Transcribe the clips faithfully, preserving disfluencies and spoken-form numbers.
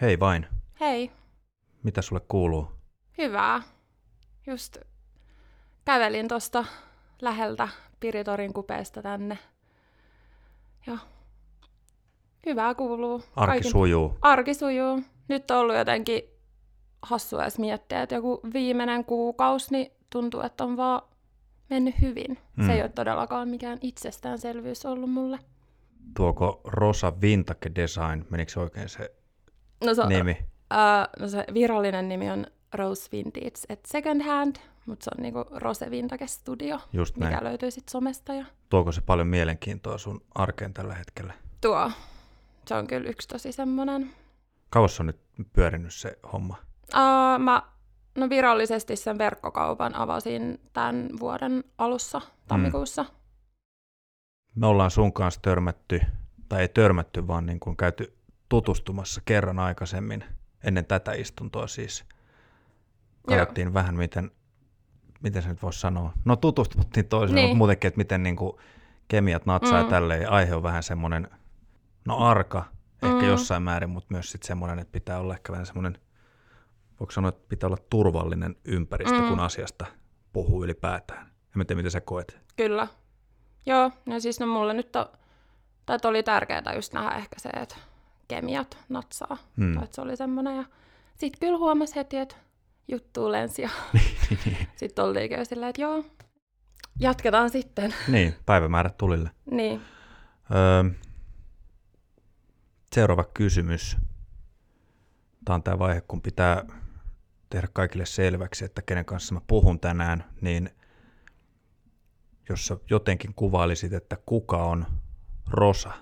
Hei vain. Hei. Mitä sulle kuuluu? Hyvää. Just kävelin tuosta läheltä Piritorin kupeesta tänne. Ja hyvää kuuluu. Arki Kaikin... sujuu. Arki sujuu. Nyt on ollut jotenkin hassua edes miettiä, että joku viimeinen kuukausi niin tuntuu, että on vaan mennyt hyvin. Mm. Se ei ole todellakaan mikään itsestäänselvyys ollut mulle. Tuoko Rosa Vintage Design, menikö se oikein se no se, nimi? Uh, no se virallinen nimi on Rose Vintage at Second Hand, mutta se on niinku Rose Vintage Studio, Just mikä näin. löytyy sit somesta. Ja... Tuoko se paljon mielenkiintoa sun arkeen tällä hetkellä? Tuo. Se on kyllä yksi tosi semmoinen. Kauas on nyt pyörinyt se homma? Uh, mä no virallisesti sen verkkokaupan avasin tämän vuoden alussa, tammikuussa. Mm. Me ollaan sun kanssa törmätty, tai ei törmätty, vaan niin kuin käyty tutustumassa kerran aikaisemmin, ennen tätä istuntoa siis. Katsottiin Joo. vähän, miten, miten se nyt voisi sanoa. No tutustuttiin toiseen, niin. Mutta muutenkin, että miten niin kuin kemiat natsaa mm. ja tälleen. Aihe on vähän semmoinen, no arka, ehkä mm. jossain määrin, mutta myös sitten semmoinen, että pitää olla ehkä vähän semmoinen, voiko sanoa, että pitää olla turvallinen ympäristö, mm. kun asiasta puhuu ylipäätään. En tiedä, mitä sä koet. Kyllä. Joo, no siis no mulle nyt on, tai oli tärkeää just nähdä ehkä se, että kemiat natsaa. Mm. Tai että se oli semmoinen. Ja sitten kyllä huomasi heti, että juttuu lensi. Ja sitten oltiinkin jo silleen, että joo, jatketaan sitten. Niin, päivämäärät tulille. Niin. Öö, seuraava kysymys. Tämä on tämä vaihe, kun pitää tehdä kaikille selväksi, että kenen kanssa mä puhun tänään, niin jos sä jotenkin kuvailisit, että kuka on Rosa?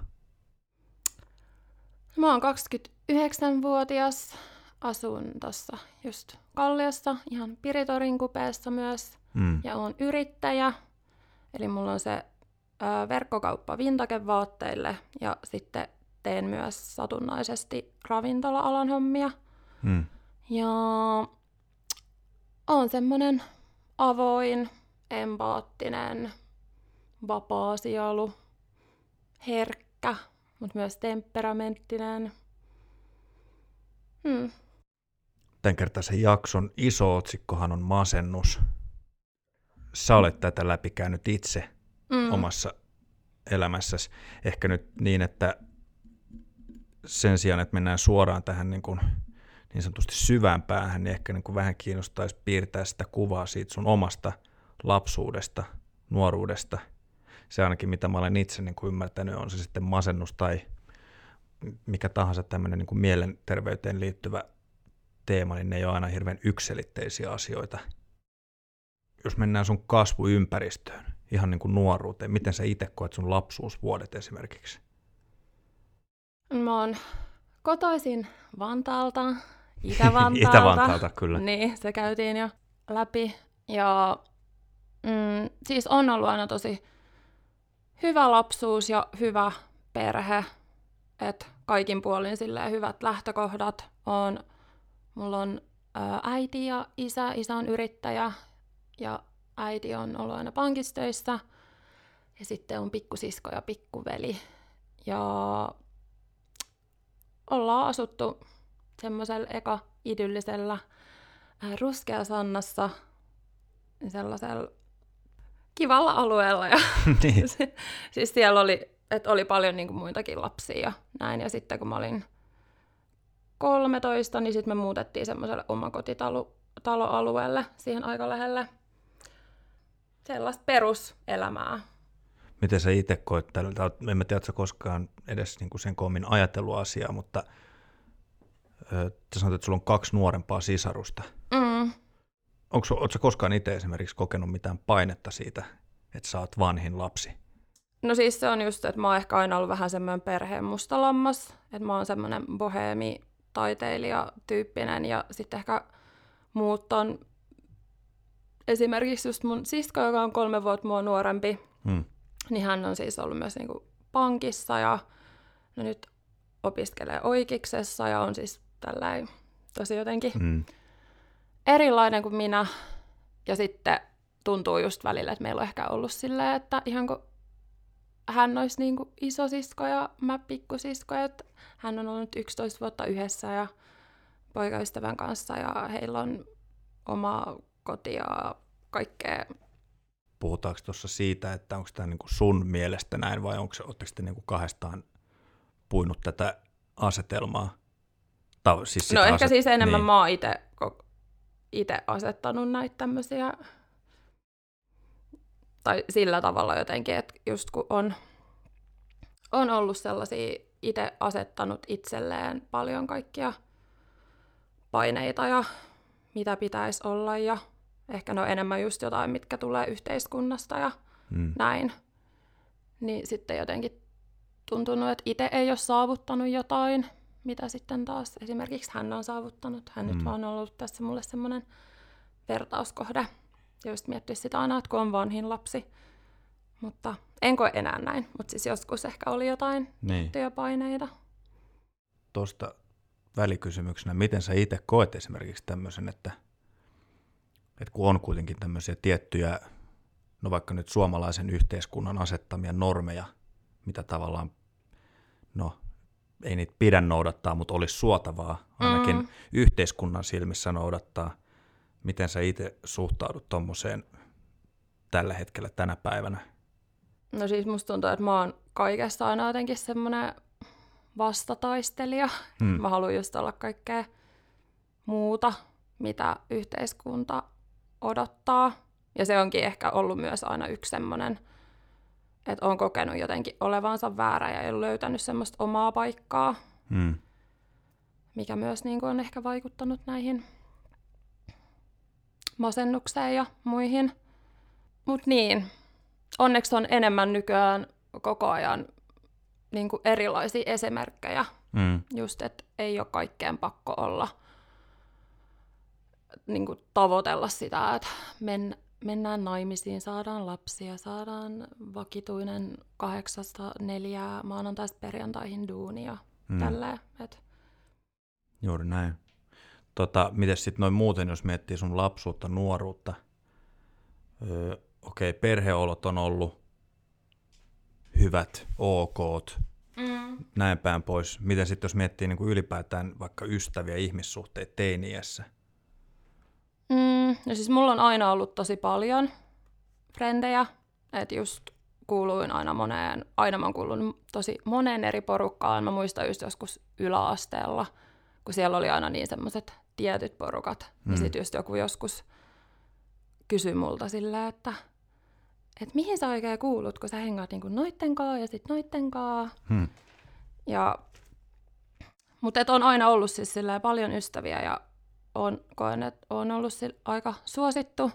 Mä oon kaksikymmentäyhdeksänvuotias, asun tuossa just Kalliossa, ihan Piritorin kupeessa myös, mm. ja oon yrittäjä. Eli mulla on se ö, verkkokauppa Vintage-vaatteille, ja sitten teen myös satunnaisesti ravintola-alan hommia. Mm. Ja oon semmonen avoin, empaattinen, vapaa sielu, herkkä, mutta myös temperamenttinen. Hmm. Tämänkertaisen jakson iso otsikkohan on masennus. Sä olet tätä läpikäynyt itse mm. omassa elämässäsi. Ehkä nyt niin, että sen sijaan, että mennään suoraan tähän niin, kuin, niin sanotusti syvään päähän, niin ehkä niin kuin vähän kiinnostaisi piirtää sitä kuvaa siitä sun omasta lapsuudesta, nuoruudesta. Se ainakin, mitä mä olen itse niin kuin ymmärtänyt, on se sitten masennus tai mikä tahansa tämmöinen niin kuin mielenterveyteen liittyvä teema, niin ne ei ole aina hirveän yksiselitteisiä asioita. Jos mennään sun kasvuympäristöön, ihan niin kuin nuoruuteen, miten sä itse koet sun lapsuusvuodet esimerkiksi? Mä oon kotoisin Vantaalta, Itä-Vantaalta. Itä-Vantaalta, kyllä. Niin, se käytiin jo läpi. Ja mm, siis on ollut aina tosi hyvä lapsuus ja hyvä perhe. Että kaikin puolin silleen hyvät lähtökohdat on. Mulla on ä, äiti ja isä. Isä on yrittäjä ja äiti on ollut aina pankistöissä. Ja sitten on pikkusisko ja pikkuveli. Ja ollaan asuttu semmoisella eka idyllisellä ä, Ruskeasannassa, sellaisella kivalla alueella. Ja niin. siis siellä oli, että oli paljon niin kuin muitakin lapsia ja näin. Ja sitten kun mä olin kolmetoista, niin sitten me muutettiin semmoiselle omakotitaloalueelle siihen aika lähelle. Sellaista peruselämää. Miten sä itse koet tällä? En mä tiedä, että sä koskaan edes niin kuin sen koommin ajatellut asiaa, mutta ö, sä sanoit, että sulla on kaksi nuorempaa sisarusta. Mm. Oletko sä koskaan itse esimerkiksi kokenut mitään painetta siitä, että sä oot vanhin lapsi? No siis se on just, että mä oon ehkä aina ollut vähän semmoinen perheen mustalammas, että mä oon semmoinen boheemi taiteilija-tyyppinen ja sitten ehkä muut on esimerkiksi just mun sisko, joka on kolme vuotta mua nuorempi, hmm. niin hän on siis ollut myös niinku pankissa ja no nyt opiskelee oikeiksessa ja on siis tällainen tosi jotenkin hmm. erilainen kuin minä. Ja sitten tuntuu just välillä, että meillä on ehkä ollut silleen, että ihan kun hän olisi niin kuin isosisko ja mä pikkusisko, että hän on ollut yksitoista vuotta yhdessä ja poikaystävän kanssa ja heillä on oma koti ja kaikkea. Puhutaanko tuossa siitä, että onko tämä niinku sun mielestä näin vai onko oletteko te niinku kahdestaan puinut tätä asetelmaa? Ta- siis no ehkä aset- siis enemmän niin. mä oon itse itse asettanut näitä tämmöisiä, tai sillä tavalla jotenkin, että just kun on, on ollut sellaisia, itse asettanut itselleen paljon kaikkia paineita ja mitä pitäisi olla, ja ehkä ne on enemmän just jotain, mitkä tulee yhteiskunnasta ja mm. näin, niin sitten jotenkin tuntunut, että itse ei ole saavuttanut jotain, mitä sitten taas esimerkiksi hän on saavuttanut. Hän mm. nyt vaan on ollut tässä mulle semmoinen vertauskohde. Ja just miettiä sitä aina, että kun on vanhin lapsi. Mutta en koe enää näin. Mutta siis joskus ehkä oli jotain niin. työpaineita. Tuosta välikysymyksenä, miten sä itse koet esimerkiksi tämmöisen, että, että kun on kuitenkin tämmöisiä tiettyjä, no vaikka nyt suomalaisen yhteiskunnan asettamia normeja, mitä tavallaan, no ei niitä pidä noudattaa, mutta olisi suotavaa ainakin mm. yhteiskunnan silmissä noudattaa. Miten sä itse suhtaudut tommoseen tällä hetkellä tänä päivänä? No siis musta tuntuu, että mä oon kaikessa aina jotenkin semmoinen vastataistelija. Hmm. Mä haluan just olla kaikkea muuta, mitä yhteiskunta odottaa. Ja se onkin ehkä ollut myös aina yksi semmoinen, että on kokenut jotenkin olevansa väärä ja ei ole löytänyt semmoista omaa paikkaa, hmm. mikä myös niin kuin on ehkä vaikuttanut näihin masennukseen ja muihin. Mut niin, onneksi on enemmän nykyään koko ajan niin kuin erilaisia esimerkkejä. Mm. Just, että ei ole kaikkeen pakko olla, niin kuin tavoitella sitä, että men, mennään naimisiin, saadaan lapsia, saadaan vakituinen kahdeksasta neljää maanantaista perjantaihin duunia. Mm. Tälleen, et. Juuri näin. Tota, mites sitten noin muuten, jos miettii sun lapsuutta, nuoruutta? Öö, okei, okay, perheolot on ollut hyvät, okot, mm. näin päin pois. Miten sitten jos miettii niin kuin ylipäätään vaikka ystäviä, ihmissuhteita teini-iässä? Mm, no siis mulla on aina ollut tosi paljon frendejä, että just kuuluin aina moneen, aina mä oon kuulunut tosi moneen eri porukkaan. Mä muistan just joskus yläasteella, kun siellä oli aina niin semmoiset tietyt porukat, mm. niin sitten just joku joskus kysyi multa silleen, että et mihin sä oikein kuulut, kun sä hengaat niinku noittenkaan ja sit noittenkaan. Hmm. Ja, mutta et on aina ollut siis silleen paljon ystäviä ja on, koen, että on ollut aika suosittu.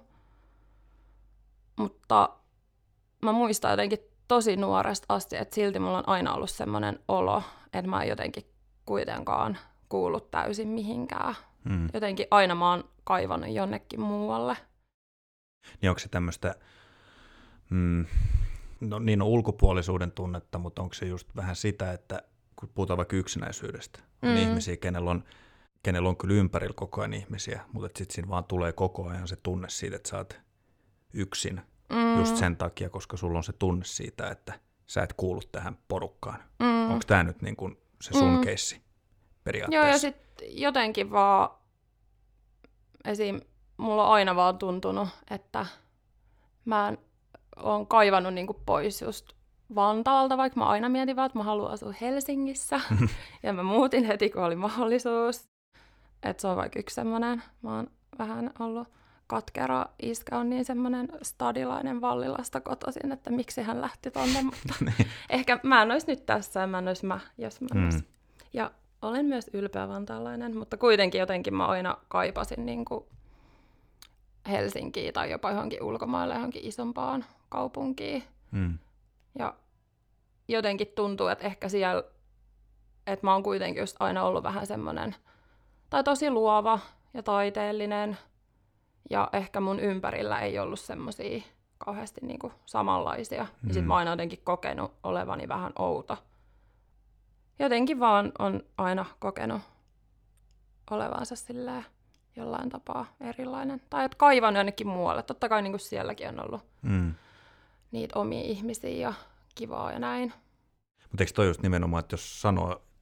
Mutta mä muistan jotenkin tosi nuoresta asti, että silti mulla on aina ollut semmoinen olo, että mä en jotenkin kuitenkaan kuullut täysin mihinkään. Hmm. Jotenkin aina mä oon kaivannut jonnekin muualle. Niin onko se tämmöistä, mm, no niin on ulkopuolisuuden tunnetta, mutta onko se just vähän sitä, että kun puhutaan vaikka yksinäisyydestä, on mm. ihmisiä, kenellä on, kenellä on kyllä ympärillä koko ajan ihmisiä, mutta sitten siinä vaan tulee koko ajan se tunne siitä, että sä oot yksin mm. just sen takia, koska sulla on se tunne siitä, että sä et kuulu tähän porukkaan. Mm. Onko tämä nyt niin kuin se sun mm. keissi periaatteessa? Joo, ja sitten jotenkin vaan esim. Mulla on aina vaan tuntunut, että mä oon kaivannut niinku pois just Vantaalta, vaikka mä aina mietin vaan, että mä haluan asua Helsingissä. Ja mä muutin heti, kun oli mahdollisuus. Että se on vaikka yksi semmoinen, mä oon vähän ollut katkera. Iskä on niin semmoinen stadilainen Vallilasta kotoisin, että miksi hän lähti tonne. Mutta ehkä mä en ois nyt tässä ja mä en ois mä, jos mä en ois. Mm. Ja olen myös ylpeä vantaalainen, mutta kuitenkin jotenkin mä aina kaipasin niinku Helsinkiin tai jopa johonkin ulkomaille, johonkin isompaan kaupunkiin. Mm. Ja jotenkin tuntuu, että ehkä siellä, että mä oon kuitenkin just aina ollut vähän semmoinen, tai tosi luova ja taiteellinen, ja ehkä mun ympärillä ei ollut semmosia kauheasti niinku samanlaisia. Mm. Ja sit mä oon aina jotenkin kokenut olevani vähän outo. Jotenkin vaan on aina kokenut olevansa silleen jollain tapaa erilainen. Tai että kaivannut jonnekin muualle. Totta kai niin kuin sielläkin on ollut mm. niitä omia ihmisiä ja kivaa ja näin. Mutta eikö toi just nimenomaan, että jos sanoo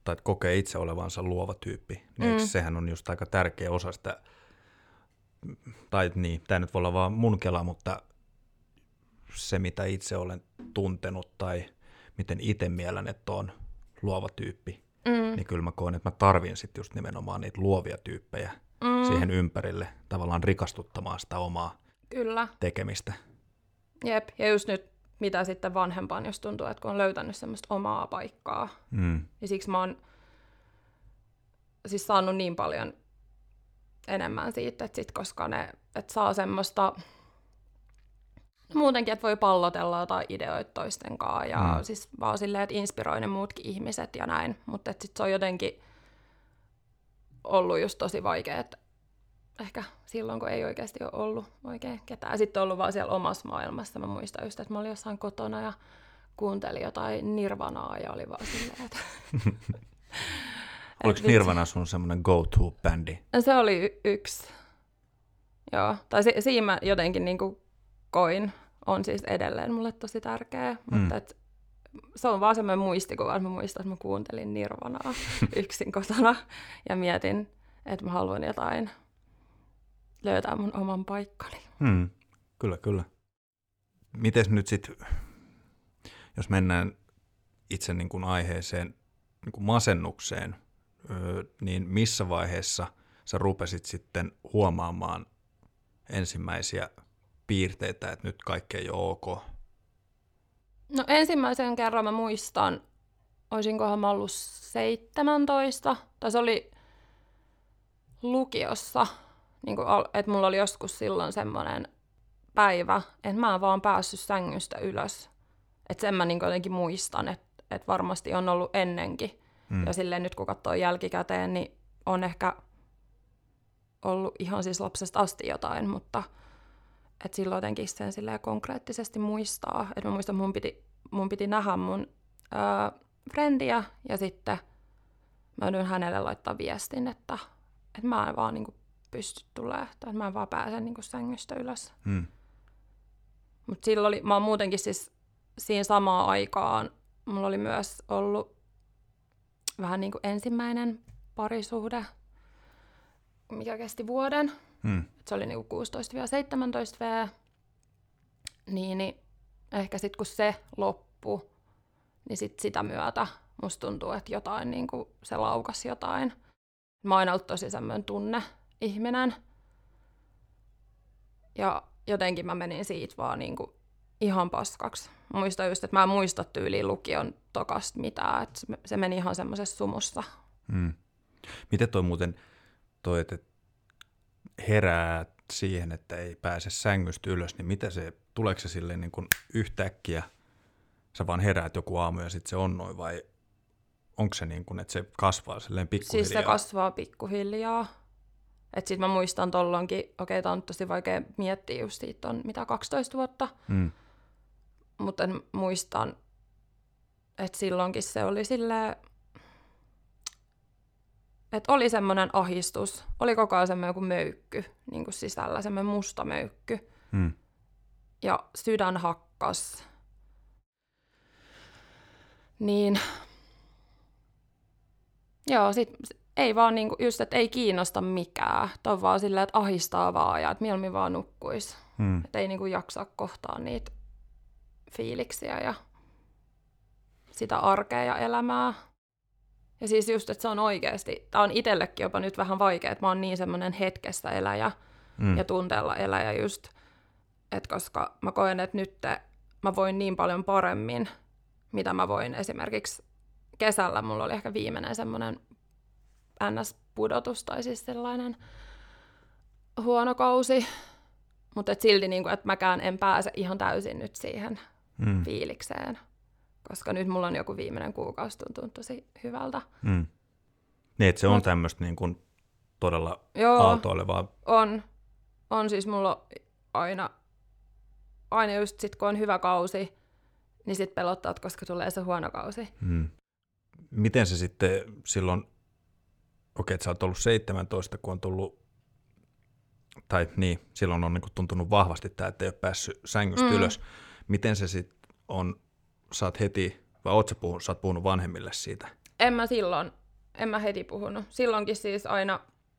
tai kokee itse olevansa luova tyyppi, niin mm. sehän on just aika tärkeä osa sitä, tai niin, tämä nyt voi olla vaan mun kela, mutta se mitä itse olen tuntenut tai miten itse mielen, että on luova tyyppi, mm. niin kyllä mä koen, että mä tarvin sitten just nimenomaan niitä luovia tyyppejä mm. siihen ympärille, tavallaan rikastuttamaan sitä omaa kyllä. tekemistä. Jep, ja just nyt mitä sitten vanhempaan, jos tuntuu, että kun on löytänyt semmoista omaa paikkaa. Mm. Ja siksi mä oon siis saanut niin paljon enemmän siitä, että sit, koska ne että saa semmoista muutenkin, että voi pallotella jotain ideoita toisten kanssa ja mm. siis vaan silleen, että inspiroi ne muutkin ihmiset ja näin. Mutta sitten se on jotenkin ollut just tosi vaikea, että ehkä silloin, kun ei oikeasti ole ollut oikein ketään. Sitten on ollut vaan siellä omassa maailmassa. Mä muistan just, että mä olin jossain kotona ja kuuntelin jotain Nirvanaa ja oli vaan silleen, että... Oliko Nirvana sun semmoinen go-to-bändi? Se oli y- yksi. Joo. Tai si- siinä mä jotenkin niin kuin koin, on siis edelleen mulle tosi tärkeä. Mm. Mutta et, se on vaan semmoinen muistikuva, että mä muistan, että mä kuuntelin Nirvanaa yksin kotona ja mietin, että mä haluan jotain löytää mun oman paikkani. Hmm, kyllä, kyllä. Mites nyt sitten, jos mennään itse niin kuin aiheeseen, niin kuin masennukseen, niin missä vaiheessa sä rupesit sitten huomaamaan ensimmäisiä piirteitä, että nyt kaikki ei ole ok? No ensimmäisen kerran mä muistan, olisinkohan mä ollut seitsemäntoista, tai se oli lukiossa, niin kuin, että mulla oli joskus silloin semmoinen päivä, että mä en vaan päässyt sängystä ylös. Että sen mä niin jotenkin muistan, että, että varmasti on ollut ennenkin. Mm. Ja silleen nyt kun katsoo jälkikäteen, niin on ehkä ollut ihan siis lapsesta asti jotain, mutta että silloin jotenkin sen silleen konkreettisesti muistaa. Että mä muistan, että mun piti, mun piti nähdä mun öö, frendiä ja sitten mä joudun hänelle laittaa viestin, että, että mä en vaan niin kuin pysty tulemaan, että mä en vaan pääse niin kuin sängystä ylös. Hmm. Mutta silloin oli, mä oon muutenkin siis siinä samaan aikaan, mulla oli myös ollut vähän niin kuin ensimmäinen parisuhde, mikä kesti vuoden. Hmm. Se oli niin kuin kuusitoista seitsemäntoista vuotta. Niin, niin ehkä sitten kun se loppui, niin sit sitä myötä musta tuntuu, että jotain, niin kuin se laukasi jotain. Mä oon aina ollut tosi semmoinen tunne-ihminen. Ja jotenkin mä menin siitä vaan niin kuin ihan paskaksi. Mä muistan just, että mä en muista tyyliin lukion tokasta mitään, että se meni ihan semmoisessa sumussa. Hmm. Miten toi muuten, toi, että herää siihen, että ei pääse sängystä ylös, niin mitä se, tuleeko se silleen niin kuin yhtäkkiä, sä vaan heräät joku aamu ja sitten se on noin, vai onko se niin kuin, että se kasvaa silleen pikkuhiljaa? Siis se kasvaa pikkuhiljaa. Että sit mä muistan tollonkin, okei, okay, tää on tosi vaikea miettiä just siitä on mitä kaksitoista vuotta, mm. mutta muistan, että silloinkin se oli silleen, että oli semmoinen ahdistus, oli koko ajan semmoinen joku möykky, niin kuin sisällä, semmoinen musta möykky, mm. ja sydän hakkas. Niin, joo, sit ei vaan niinku, just, että ei kiinnosta mikään. Tämä on vaan silleen, että ahistaa vaan ja että mieluummin vaan nukkuisi. Hmm. Että ei niinku jaksa kohtaa niitä fiiliksiä ja sitä arkea ja elämää. Ja siis just, että se on oikeasti, tämä on itsellekin jopa nyt vähän vaikea, että mä oon niin semmoinen hetkessä eläjä hmm. ja tunteella eläjä just, että koska mä koen, että nyt mä voin niin paljon paremmin, mitä mä voin esimerkiksi kesällä. Mulla oli ehkä viimeinen semmoinen N S-pudotus tai siis sellainen huono kausi, mutta et silti niin kuin, että mäkään en pääse ihan täysin nyt siihen mm. fiilikseen, koska nyt mulla on joku viimeinen kuukausi tuntunut tosi hyvältä. Mm. Niin, että se on Mut, tämmöistä niin kuin todella joo, aaltoilevaa. On. On siis mulla aina, aina just sit kun on hyvä kausi, niin sit pelottaa, koska tulee se huono kausi. Mm. Miten se sitten silloin, okei, että sä oot ollut seitsemäntoista, kun on tullut, tai niin, silloin on niin kuin tuntunut vahvasti tämä, että ei ole päässyt sängystä mm. ylös. Miten se sitten on, sä oot heti, vai oot sä, puhunut, sä oot puhunut vanhemmille siitä? en mä silloin, en mä heti puhunut. Silloinkin siis aina,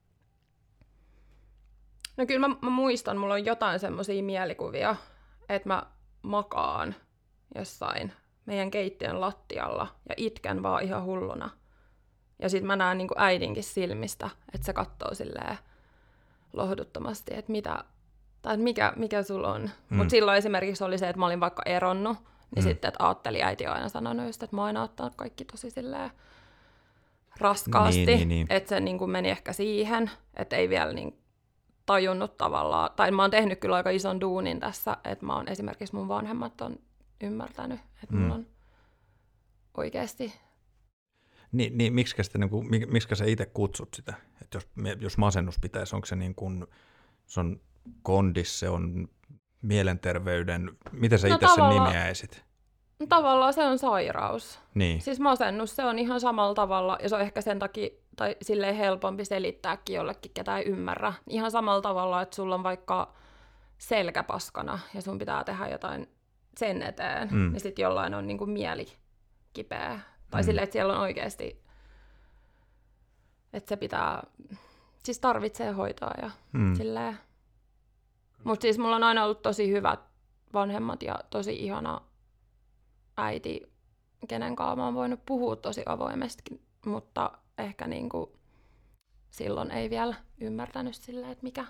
no kyllä mä, mä muistan, mulla on jotain semmosia mielikuvia, että mä makaan jossain meidän keittiön lattialla ja itken vaan ihan hulluna. Ja sit mä näen niinku äidinkin silmistä, että se katsoo silleen lohduttomasti, että mitä, tai että mikä, mikä sulla on. Mm. Mutta silloin esimerkiksi oli se, että mä olin vaikka eronnut, niin mm. sitten, että ajatteli äiti on aina sanonut just, että mä oon aina ottanut kaikki tosi silleen raskaasti, niin, niin, niin. Että se niin kuin meni ehkä siihen, että ei vielä niin tajunnut tavallaan, tai mä oon tehnyt kyllä aika ison duunin tässä, että mä oon esimerkiksi mun vanhemmat on ymmärtänyt, että mm. mulla on oikeasti. Niin, niin miksikä, sitä, niin kuin, miksikä sä itse kutsut sitä, että jos, jos masennus pitäisi, onko se niin kuin, se on kondis, se on mielenterveyden, miten sä no itse sen nimeäisit? Tavallaan se on sairaus. Niin. Siis masennus, se on ihan samalla tavalla, ja se on ehkä sen takia, tai silleen helpompi selittääkin jollekin, ketä ei ymmärrä. Ihan samalla tavalla, että sulla on vaikka selkä paskana, ja sun pitää tehdä jotain sen eteen, mm. niin sitten jollain on niinku mieli kipeä. Tai mm. silleen, että siellä on oikeasti, että se pitää, siis tarvitsee hoitoa ja mm. silleen. Mutta siis mulla on aina ollut tosi hyvät vanhemmat ja tosi ihana äiti, kenen kanssa mä oon voinut puhua tosi avoimesti, mutta ehkä niinku silloin ei vielä ymmärtänyt silleen, että mikä,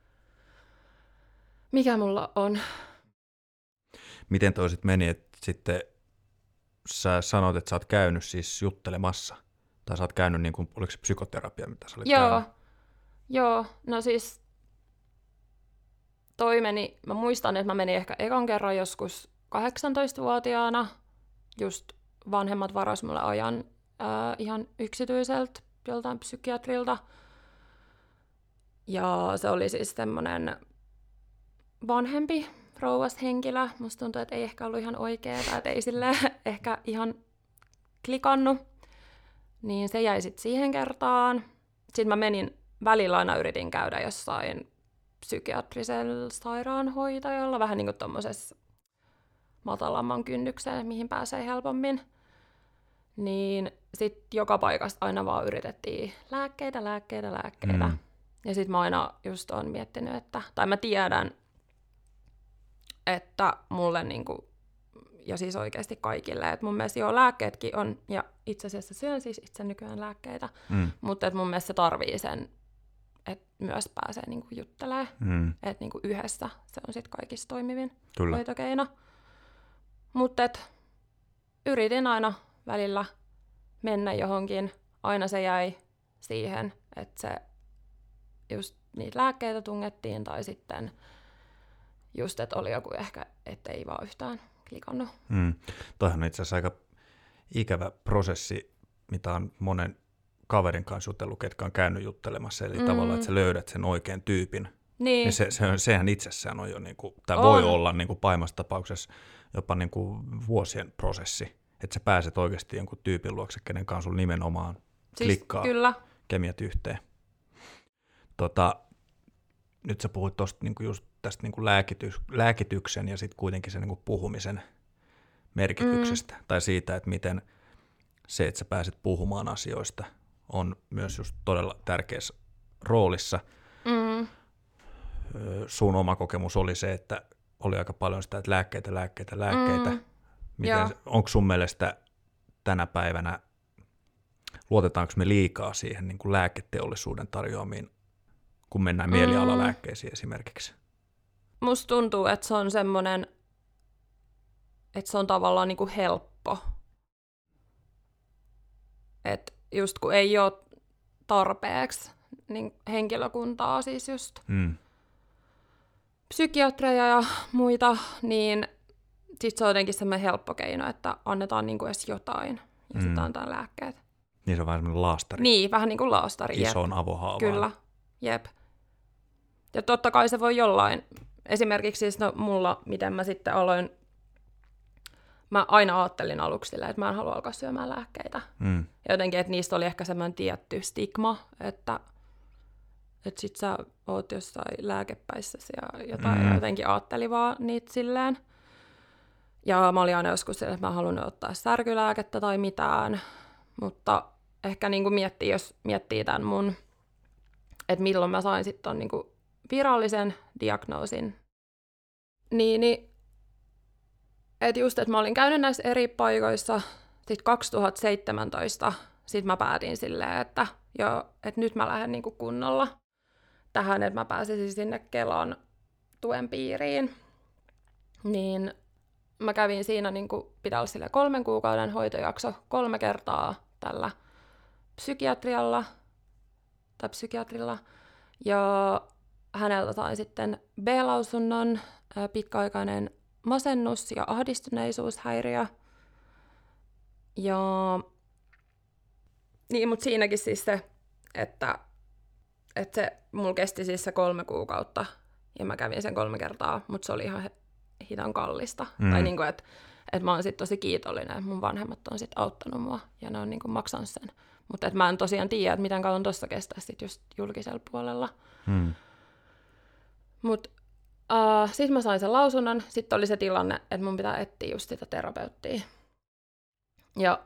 mikä mulla on. Miten toi sit meni, että sitten sä sanoit, että sä oot käynyt siis juttelemassa, tai sä oot käynyt, niin kuin, oliko se psykoterapia, mitä sä olit Joo, käynyt? joo, no siis toi meni, mä muistan, että mä menin ehkä ekan kerran joskus kahdeksantoistavuotiaana, just vanhemmat varas mulle ajan ää, ihan yksityiseltä joltain psykiatrilta, ja se oli siis semmoinen vanhempi rouvashenkilö. Musta tuntuu, että ei ehkä ollut ihan oikea, tai että ei silleen ehkä ihan klikannut. Niin se jäi sitten siihen kertaan. Sitten mä menin, välillä aina yritin käydä jossain psykiatrisella sairaanhoitajalla, vähän niin kuin tommosessa matalamman kynnykseen, mihin pääsee helpommin. Niin sitten joka paikasta aina vaan yritettiin lääkkeitä, lääkkeitä, lääkkeitä. Mm. Ja sitten mä aina just oon miettinyt, että, tai mä tiedän, että mulle niinku, ja siis oikeasti kaikille, että mun mielestä joo, lääkkeetkin on, ja itse asiassa syön siis itse nykyään lääkkeitä, mm. mutta että mun mielestä se tarvii sen, että myös pääsee niinku juttelemaan, mm. että niinku yhdessä se on sitten kaikista toimivin Kyllä. hoitokeino. Mutta että yritin aina välillä mennä johonkin, aina se jäi siihen, että se just niitä lääkkeitä tungettiin, tai sitten just, että oli joku ehkä, ettei vaan yhtään klikannut. Mm. Toihan on itse asiassa aika ikävä prosessi, mitä on monen kaverin kanssa jutellut, ketkä on käynyt juttelemassa. Eli mm. tavallaan, että sä löydät sen oikean tyypin. Niin. niin se, se, sehän itsessään on jo, niin kuin, tai voi olla niin kuin pahimmassa tapauksessa jopa niin kuin vuosien prosessi. Että sä pääset oikeasti jonkun tyypin luokse, kenen kanssa sulla nimenomaan siis klikkaa kyllä. kemiat yhteen. Tota, nyt sä puhuit tosta, niin kuin just tästä niin kuin lääkitys, lääkityksen ja sitten kuitenkin sen niin kuin puhumisen merkityksestä. Mm. Tai siitä, että miten se, että sä pääset puhumaan asioista, on myös just todella tärkeässä roolissa. Mm. Sun oma kokemus oli se, että oli aika paljon sitä, että lääkkeitä, lääkkeitä, lääkkeitä. Mm. Miten, onko sun mielestä tänä päivänä, luotetaanko me liikaa siihen niin kuin lääketeollisuuden tarjoamiin, kun mennään mielialalääkkeisiin mm. esimerkiksi? Musta tuntuu, että se on semmoinen, että se on tavallaan niin kuin helppo. Että just kun ei ole tarpeeksi niin henkilökuntaa, siis just mm. psykiatreja ja muita, niin sit se on jotenkin semmoinen helppo keino, että annetaan niin kuin edes jotain ja mm. sitten annetaan lääkkeet. Niin se on vähän semmoinen laastari. Niin, vähän niin kuin laastari. Isoon avohaavaan. Kyllä, jep. Ja totta kai se voi jollain. Esimerkiksi siis no, mulla, miten mä sitten aloin, mä aina ajattelin aluksi sillä, että mä en halua alkaa syömään lääkkeitä. Mm. Ja jotenkin, että niistä oli ehkä semmoinen tietty stigma, että, että sit sä oot jossain lääkepäissäsi ja jotain, mm. ja jotenkin ajattelin vaan niitä silleen. Ja mä olin aina joskus sillä, että mä en halunnut ottaa särkylääkettä tai mitään. mutta ehkä niin kuin miettii, jos miettii tämän mun, että milloin mä sain sitten ton niin kuin virallisen diagnoosin, niin, niin että just, että mä olin käynyt näissä eri paikoissa, sitten kaksituhattaseitsemäntoista sit mä päätin silleen, että, jo, että nyt mä lähden niin kuin kunnolla tähän, että mä pääsisin sinne Kelan tuen piiriin, niin mä kävin siinä, niin kuin pitää olla sille kolmen kuukauden hoitojakso kolme kertaa tällä psykiatrialla, tai psykiatrilla, ja häneltä sain sitten B-lausunnon, pitkäaikainen masennus- ja ahdistuneisuushäiriö, ja niin, mutta siinäkin siis se, että, että se mulla kesti siis se kolme kuukautta, ja mä kävin sen kolme kertaa, mutta se oli ihan hitan kallista. Mm. Tai niin kuin, että, että mä oon sit tosi kiitollinen, että mun vanhemmat on sit auttanut mua, ja ne on niin kuin maksanut sen. Mutta mä en tosiaan tiedä, että miten kauan tuossa kestää sit just julkisella puolella. Mm. Mutta uh, sitten mä sain sen lausunnon, sitten oli se tilanne, että mun pitää etsiä just sitä terapeuttia. Ja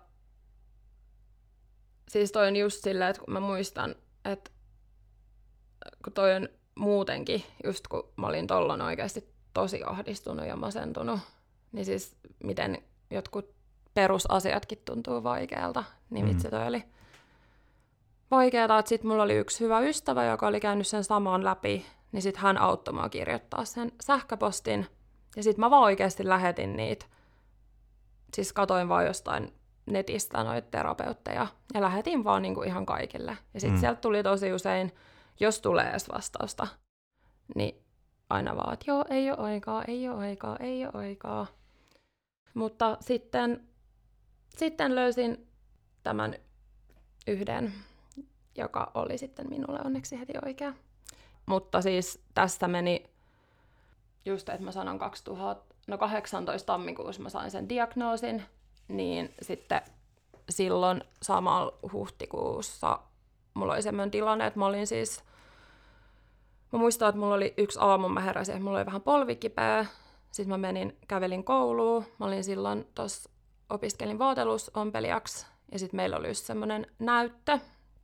siis toi on just silleen, että kun mä muistan, että kun toi on muutenkin, just kun mä olin tollon oikeasti tosi ahdistunut ja masentunut, niin siis miten jotkut perusasiatkin tuntuu vaikealta, niin mm. vitsi toi oli vaikeaa, että sit mulla oli yksi hyvä ystävä, joka oli käynyt sen saman läpi, niin sit hän auttoi mua kirjoittaa sen sähköpostin, ja sit mä vaan oikeasti lähetin niitä, siis katoin vaan jostain netistä noita terapeutteja, ja lähetin vaan niinku ihan kaikille. Ja sitten mm. sieltä tuli tosi usein, jos tulee edes vastausta, niin aina vaan, että joo, ei ole aikaa, ei ole aikaa, ei ole aikaa. Mutta sitten, sitten löysin tämän yhden, joka oli sitten minulle onneksi heti oikea. Mutta siis tästä meni just, että mä sanon kaksituhattakahdeksantoista tammikuussa mä sain sen diagnoosin, niin sitten silloin samalla huhtikuussa mulla oli semmoinen tilanne, että mä olin siis, mä muistan, että mulla oli yksi aamu, mä heräsin, että mulla oli vähän polvikipeä, sitten mä menin, kävelin kouluun, mä olin silloin tuossa, opiskelin vaatelusompelijaksi, ja sitten meillä oli just semmoinen näyttö,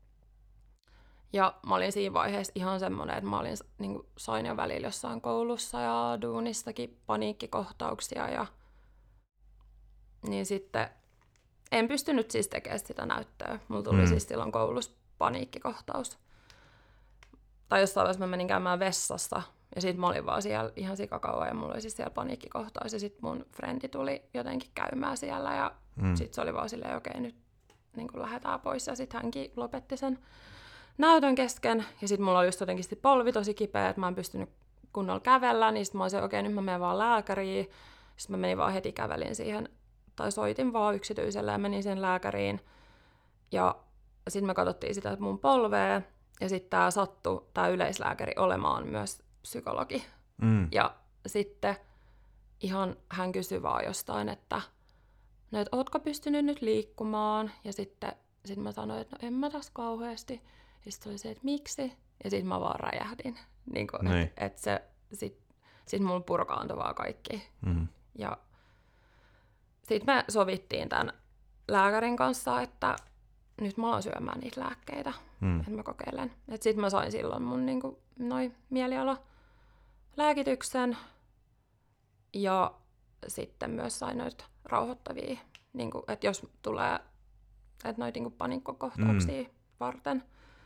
ja mä olin siinä vaiheessa ihan semmoinen, että mä olin, niin kuin, sain jo välillä jossain koulussa ja duunistakin paniikkikohtauksia, ja niin sitten en pystynyt siis tekemään sitä näyttöä. Mulla tuli mm. siis silloin koulussa paniikkikohtaus. Tai jossain vaiheessa mä menin käymään vessassa, ja sit mä olin vaan siellä ihan sikakauan, ja mulla oli siis siellä paniikkikohtaus, ja sit mun frendi tuli jotenkin käymään siellä, ja mm. sit se oli vaan silleen, okei, nyt niin kun lähdetään pois, ja sit hänkin lopetti sen näytön kesken, ja sit mulla oli just jotenkin sit polvi tosi kipeä, että mä en pystynyt kunnolla kävellä, niin sit mä olisin, okei, nyt mä menen vaan lääkäriin, sit mä menin vaan heti kävelin siihen, tai soitin vaan yksityiselle ja menin sen lääkäriin. Ja sitten me katsottiin sitä mun polvea, ja sitten tämä sattui, tämä yleislääkäri, olemaan myös psykologi. Mm. Ja sitten ihan hän kysyi vaan jostain, että no, et ootko pystynyt nyt liikkumaan? Ja sitten sit mä sanoin, että no en mä tässä kauheasti. Ja sitten oli se, että miksi? Ja sitten mä vaan räjähdin. Niin että et se, sitten sit mulla purkaantui vaan kaikki. Mm. Ja sitten me sovittiin tämän lääkärin kanssa, että nyt mä alan syömään niitä lääkkeitä, mm. että mä kokeilen. Sitten mä sain silloin mun niinku, noi mielialalääkityksen, ja sitten myös sain noita rauhoittavia, niinku, että jos tulee et noita niinku paniikkokohtauksia mm. varten.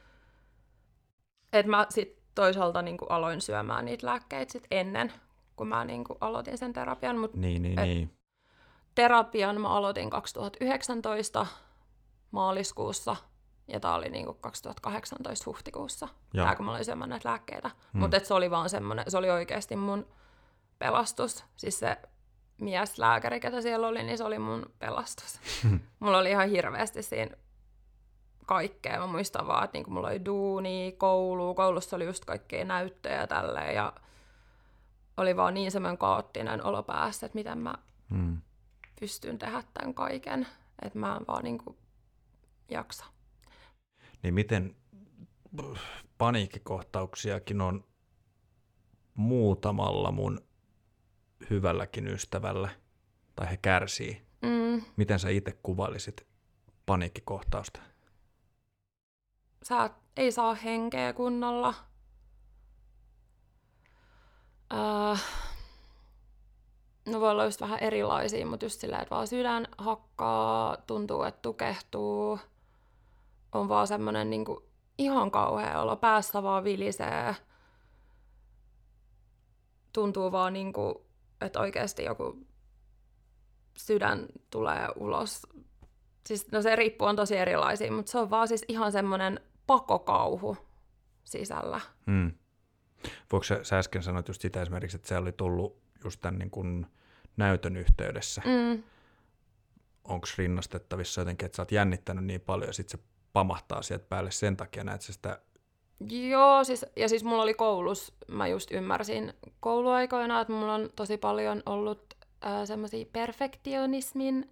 Et mä sitten toisaalta niinku aloin syömään niitä lääkkeitä sit ennen, kun mä niinku aloitin sen terapian. Mut niin, niin, et, niin. Terapian mä aloitin kaksituhattayhdeksäntoista maaliskuussa, ja tää oli niinku kaksituhattakahdeksantoista huhtikuussa, tää, kun mä olin syömään näitä lääkkeitä. Hmm. Mutta se oli vaan semmonen, se oli oikeasti mun pelastus. Siis se mieslääkäri, ketä siellä oli, niin se oli mun pelastus. Hmm. Mulla oli ihan hirveästi siinä kaikkea. Mä muistan vaan, että niinku mulla oli duunia, koulu, koulussa oli just kaikkea näyttöjä ja tälleen, ja oli vaan niin semmoinen kaoottinen olo päässä, että miten mä hmm. pystyn tehdä tämän kaiken, että mä en vaan niinku jaksa. Niin miten paniikkikohtauksiakin on muutamalla mun hyvälläkin ystävällä, tai he kärsii. Mm. Miten sä itse kuvailisit paniikkikohtausta? Sä ei saa henkeä kunnolla. Äh, no voi olla just vähän erilaisia, mutta just silleen, että vaan sydän hakkaa, tuntuu, että tukehtuu. On vaan semmoinen niinku ihan kauhea olo, päässä vaan vilisee. Tuntuu vaan niinku, että oikeasti joku sydän tulee ulos. Siis, no se riippuu, on tosi erilaisia, mutta se on vaan siis ihan semmoinen pakokauhu sisällä. Hmm. Voiko sä, sä äsken sanoit just sitä esimerkiksi, että se oli tullut just tämän niin kuin näytön yhteydessä. Mm. Onko rinnastettavissa jotenkin, että sä oot jännittänyt niin paljon ja sitten se pamahtaa sieltä päälle sen takia, näet sä sitä? Joo, siis, ja siis mulla oli koulussa, mä just ymmärsin kouluaikoina, että mulla on tosi paljon ollut äh, semmoisia perfektionismin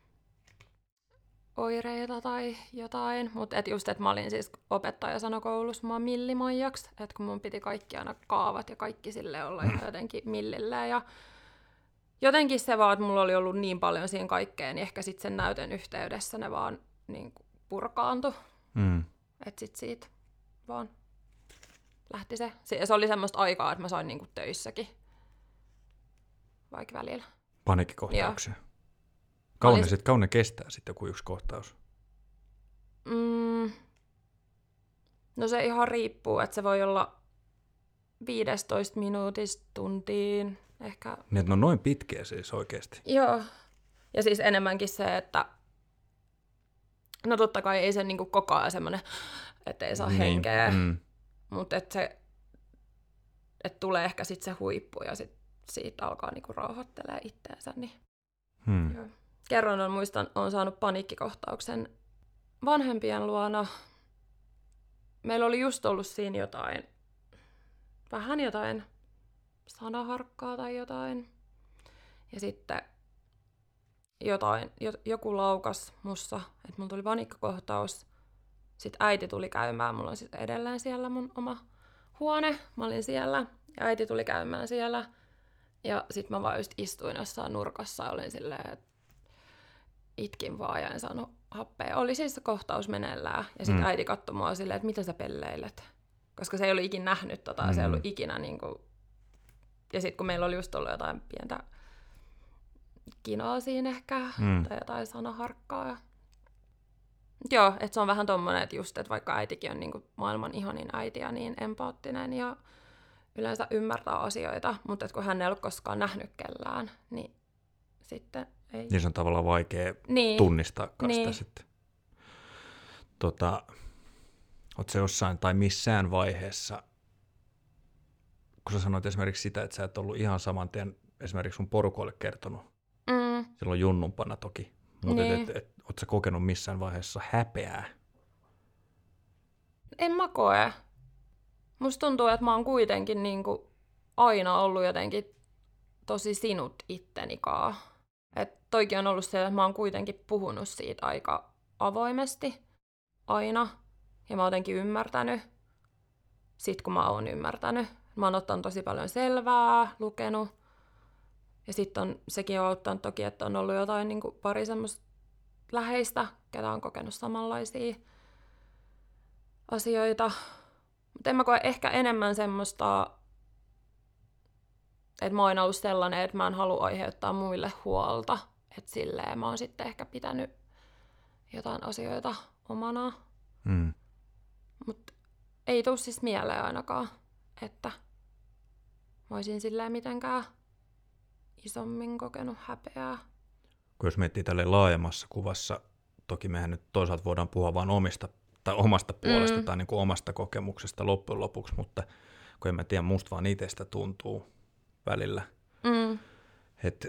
oireita tai jotain, mutta et just, että mä olin siis opettaja sanoi koulussa mua millimaijaksi, että kun mun piti kaikki aina kaavat ja kaikki sille olla ihan jotenkin millilleen ja jotenkin se vaan, että mulla oli ollut niin paljon siinä kaikkea, niin ehkä sitten sen näytön yhteydessä ne vaan niin kuin purkaantui, mm. että sit siitä vaan lähti se. Se oli semmoista aikaa, että mä sain niin kuin töissäkin vaikka välillä. Paniikkikohtauksia. Kauan Olis... sit, kauan kestää sitten joku yksi kohtaus? Mm. No se ihan riippuu, että se voi olla viisitoista minuutista tuntiin ehkä. Niin, että ne on noin pitkiä siis oikeasti? Joo. Ja siis enemmänkin se, että no totta kai ei se niinku koko ajan semmoinen, että ei saa niin. henkeä, mm. mutta että se et tulee ehkä sitten se huippu ja sit siitä alkaa niinku rauhoittelee itteensä. Niin. Hmm. Joo. Kerran on, muistan, on saanut paniikkikohtauksen vanhempien luona. Meillä oli just ollut siinä jotain, vähän jotain sanaharkkaa tai jotain. Ja sitten jotain, joku laukas mussa, että mulla tuli paniikkikohtaus. Sitten äiti tuli käymään, mulla on sitten edelleen siellä mun oma huone. Mä olin siellä ja äiti tuli käymään siellä. Ja sitten mä vaan just istuin jossain nurkassa ja olin silleen, että itkin vaan ja en saanut happea. Oli siis se kohtaus meneillään. Ja sitten mm. äiti katsoi mua silleen, että mitä sä pelleilet. Koska se ei ollut ikinä nähnyt tota, mm. se ei ollut ikinä niinku. Ja sitten kun meillä oli just ollut jotain pientä kinoa siinä ehkä, mm. tai jotain sanaharkkaa. Ja... Joo, että se on vähän tommonen, että just, että vaikka äitikin on niinku maailman ihanin äiti ja niin empaattinen ja yleensä ymmärtää asioita, mutta kun hän ei ole koskaan nähnyt kellään, niin sitten ei. Niin se on tavallaan vaikea niin. tunnistaa sitä niin. sitten. Tota, ootko sä jossain tai missään vaiheessa, kun sä sanoit esimerkiksi sitä, että sä et ollut ihan saman tien esimerkiksi sun porukoille kertonut, mm. silloin junnumpana toki, mutta niin. et, et, et, ootko sä kokenut missään vaiheessa häpeää? En mä koe. Musta tuntuu, että mä oon kuitenkin niinku aina ollut jotenkin tosi sinut ittenikaa. Et toikin on ollut se, että mä oon kuitenkin puhunut siitä aika avoimesti aina. Ja mä oon jotenkin ymmärtänyt. Sit kun mä oon ymmärtänyt. Mä oon ottanut tosi paljon selvää, lukenut. Ja sitten on sekin on auttanut toki, että on ollut jotain niinku pari semmoista läheistä, ketä on kokenut samanlaisia asioita. Mutta en mä koe ehkä enemmän semmoista, että mä oon ollut sellainen, että mä en halua aiheuttaa muille huolta. Että silleen mä oon sitten ehkä pitänyt jotain asioita omana. Mm. Mutta ei tuu siis mieleen ainakaan, että mä olisin silleen mitenkään isommin kokenut häpeää. Kun jos miettii tälleen laajemmassa kuvassa, toki mehän nyt toisaalta voidaan puhua vain omista tai omasta puolesta mm. tai niin kuin omasta kokemuksesta loppujen lopuksi, mutta kun en mä tiedä, musta vaan itsestä tuntuu välillä, mm. että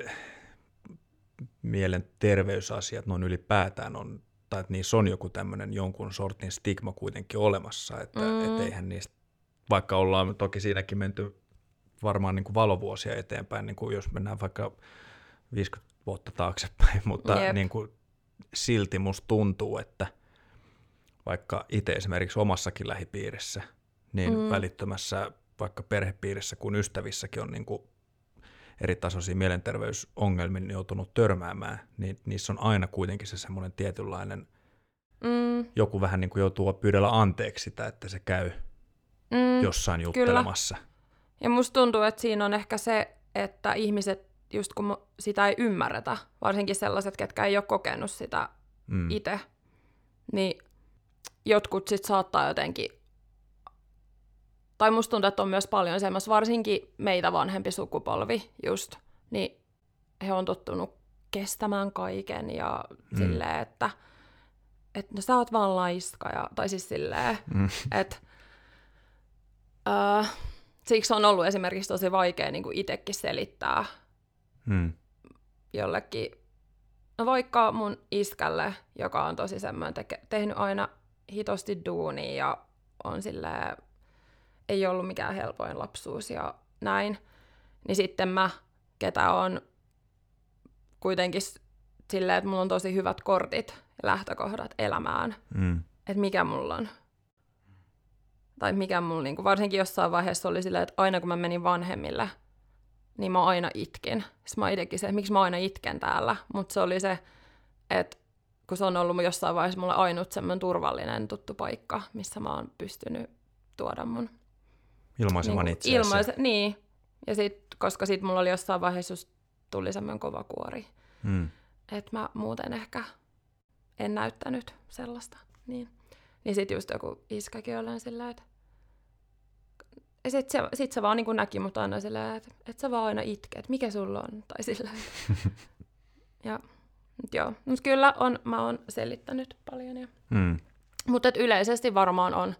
mielenterveysasiat noin ylipäätään on, tai että niissä on joku tämmöinen jonkun sortin stigma kuitenkin olemassa, että mm. et eihän niistä, vaikka ollaan toki siinäkin menty varmaan niin kuin valovuosia eteenpäin, niin kuin jos mennään vaikka viisikymmentä vuotta taaksepäin, mutta niin kuin silti musta tuntuu, että vaikka itse esimerkiksi omassakin lähipiirissä, niin mm. välittömässä vaikka perhepiirissä kuin ystävissäkin on niin kuin eri tasoisia mielenterveysongelmia joutunut törmäämään, niin niissä on aina kuitenkin se semmoinen tietynlainen Mm. Joku vähän niin kuin joutuu pyydellä anteeksi sitä, että se käy mm. jossain juttelemassa. Kyllä. Ja musta tuntuu, että siinä on ehkä se, että ihmiset, just kun sitä ei ymmärretä, varsinkin sellaiset, ketkä ei ole kokenut sitä mm. itse, niin jotkut sit saattaa jotenkin, tai musta tuntuu, että on myös paljon semmoista, varsinkin meitä vanhempi sukupolvi just, niin he on tottunut kestämään kaiken ja mm. silleen, että et, no sä oot vaan laiska, ja, tai siis silleen, mm. että äh, siksi on ollut esimerkiksi tosi vaikea niin kuin itsekin selittää mm. jollekin, no vaikka mun iskälle, joka on tosi semmoinen, te- tehnyt aina hitosti duunia ja on silleen, ei ollut mikään helpoin lapsuus ja näin, niin sitten mä, ketä on kuitenkin silleen, että mulla on tosi hyvät kortit ja lähtökohdat elämään, mm. että mikä mulla on. Tai mikä mulla, niin kuin varsinkin jossain vaiheessa oli silleen, että aina kun mä menin vanhemmille, niin mä aina itkin. Sitten mä itsekin se, että miksi mä aina itken täällä. Mutta se oli se, että kun se on ollut jossain vaiheessa mulle ainut semmoinen turvallinen tuttu paikka, missä mä oon pystynyt tuoda mun ilmaisemaan niin itseäsi. Ilmaise, niin. Ja sit, koska sit mulla oli jossain vaiheessa just tuli semmoinen kova kuori. Mm. Että mä muuten ehkä en näyttänyt sellaista. Niin, niin sit just joku iskäkin oli silleen, että ja sit se, sit se vaan niin näki mut aina silleen, että et sä vaan aina itke, että mikä sulla on. Tai silleen. ja, joo. Mut kyllä on, mä oon selittänyt paljon. Ja... Mm. Mutta yleisesti varmaan on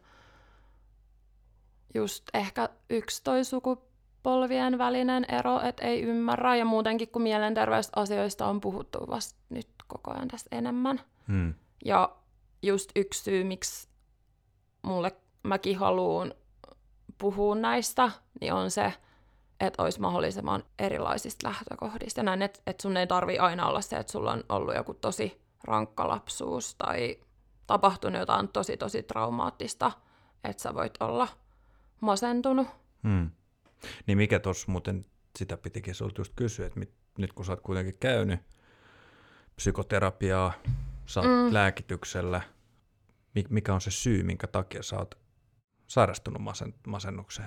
just ehkä yksi toi sukupolvien välinen ero, että ei ymmärrä. Ja muutenkin, kun mielenterveysasioista on puhuttu vasta nyt koko ajan tästä enemmän. Mm. Ja just yksi syy, miksi mulle mäkin haluun puhua näistä, niin on se, että olisi mahdollisimman erilaisista lähtökohdista. Ja näin, että, että sun ei tarvitse aina olla se, että sulla on ollut joku tosi rankka lapsuus tai tapahtunut jotain tosi tosi traumaattista, että sä voit olla masentunut. Hmm. Niin mikä tuossa muuten, sitä pitikin sulta just kysyä, että mit, nyt kun sä oot kuitenkin käynyt psykoterapiaa, sä oot mm. lääkityksellä, mikä on se syy, minkä takia sä oot sairastunut masen, masennukseen?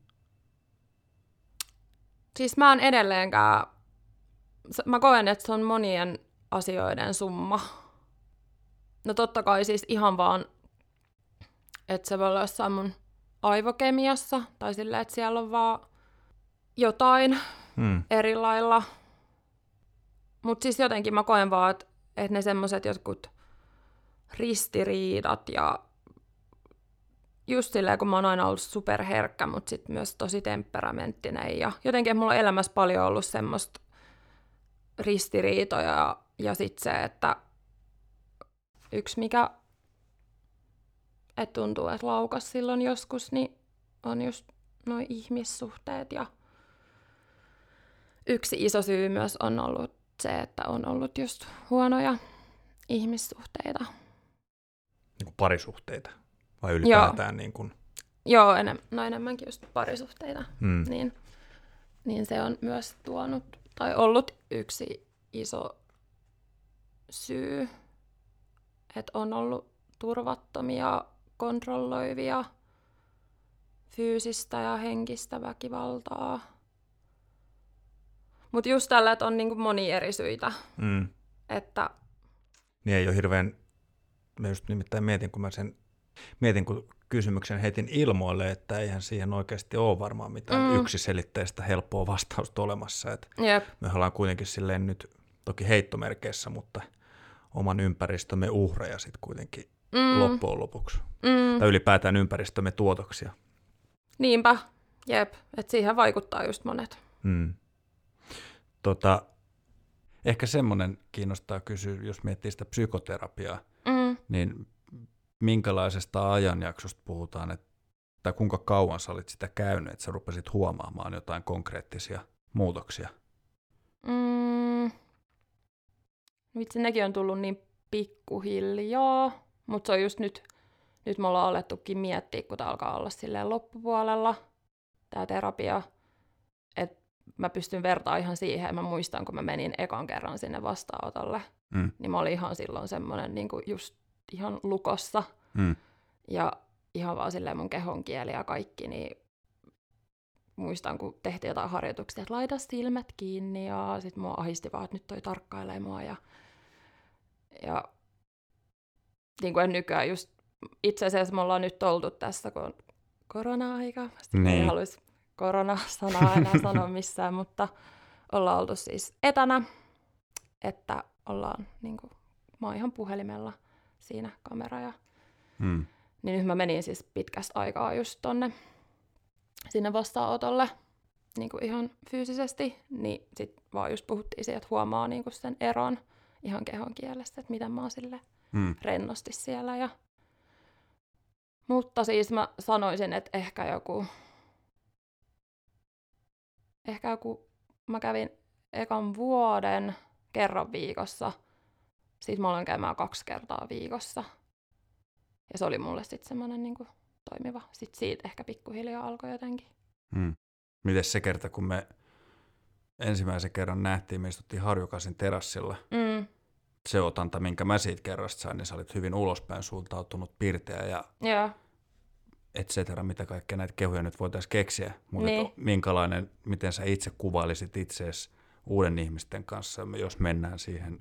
Siis mä en edelleenkään, mä koen, että se on monien asioiden summa. No totta kai siis ihan vaan, että se voi olla jossain mun aivokemiassa, tai silleen, että siellä on vaan jotain hmm. eri lailla. Mutta siis jotenkin mä koen vaan, että, että ne semmoiset jotkut ristiriidat ja just silleen, kun mä oon aina ollut superherkkä, mutta sitten myös tosi temperamenttinen. Ja jotenkin mulla on elämässä paljon ollut semmoista ristiriitoja. Ja, ja sitten se, että yksi mikä et tuntuu, että laukas silloin joskus, niin on just noi ihmissuhteet. Ja yksi iso syy myös on ollut se, että on ollut just huonoja ihmissuhteita. Niin kuin parisuhteita? Vai ylipäätään niin kuin... Joo, enem, no enemmänkin just parisuhteita. Mm. Niin, niin se on myös tuonut, tai ollut yksi iso syy, että on ollut turvattomia, kontrolloivia, fyysistä ja henkistä väkivaltaa. Mutta just tällä, että on niinku monia eri syitä. Mm. Että... Niin ei ole hirveän... Mä just nimittäin mietin, kun mä sen Mietin, kun kysymyksen heitin ilmoille, että eihän siihen oikeasti ole varmaan mitään mm. yksiselitteistä helppoa vastausta olemassa. Että yep. Me ollaan kuitenkin silleen nyt, toki heittomerkeissä, mutta oman ympäristömme uhreja sitten kuitenkin mm. loppujen lopuksi. Mm. Tai ylipäätään ympäristömme tuotoksia. Niinpä, jep. Että siihen vaikuttaa just monet. Mm. Tota, ehkä semmoinen kiinnostaa kysyä, jos miettii sitä psykoterapiaa, mm. niin minkälaisesta ajanjaksosta puhutaan, että, tai kuinka kauan sä olit sitä käynyt, että sä rupesit huomaamaan jotain konkreettisia muutoksia? Mm. Vitsi, nekin on tullut niin pikkuhiljaa, mutta se on just nyt, nyt me ollaan alettukin miettiä, kun tämä alkaa olla silleen loppupuolella, tämä terapia, että mä pystyn vertaa ihan siihen, mä muistan, kun mä menin ekan kerran sinne vastaanotolle, mm. niin mä olin ihan silloin semmoinen niin kuin just ihan lukossa. Mm. Ja ihan vaan silleen mun kehon kieli ja kaikki, niin muistan, kun tehtiin jotain harjoituksia, että laita silmät kiinni ja sit mua ahisti vaan, että nyt toi tarkkailee mua. Ja, ja niin kuin nykyään just itse asiassa me ollaan nyt oltu tässä, kun on korona-aika. Sitten niin. Ei haluaisi korona-sanaa enää sanoa missään, mutta ollaan oltu siis etänä, että ollaan, niin kuin, mä oon ihan puhelimella siinä kamera. Ja, mm. niin nyt mä menin siis pitkästä aikaa just tonne sinne vastaanotolle niin kuin ihan fyysisesti, niin sit vaan just puhuttiin siitä, että huomaa niin kuin sen eron ihan kehon kielestä, että miten mä oon sille mm. rennosti siellä. Ja... Mutta siis mä sanoisin, että ehkä joku, ehkä joku, mä kävin ekan vuoden kerran viikossa, sitten mä aloin käymään kaksi kertaa viikossa. Ja se oli mulle sitten semmoinen niin kuin toimiva. Sitten siitä ehkä pikkuhiljaa alkoi jotenkin. Hmm. Mites se kerta, kun me ensimmäisen kerran nähtiin, me istuttiin Harjukasin terassilla. Mm. Se otanta, minkä mä siitä kerrasta sain, niin sä olit hyvin ulospäin suuntautunut, pirteä ja yeah. et cetera, mitä kaikkea näitä kehuja nyt voitaisiin keksiä. Mutta niin. minkälainen, miten sä itse kuvailisit itseäsi uuden ihmisten kanssa, jos mennään siihen?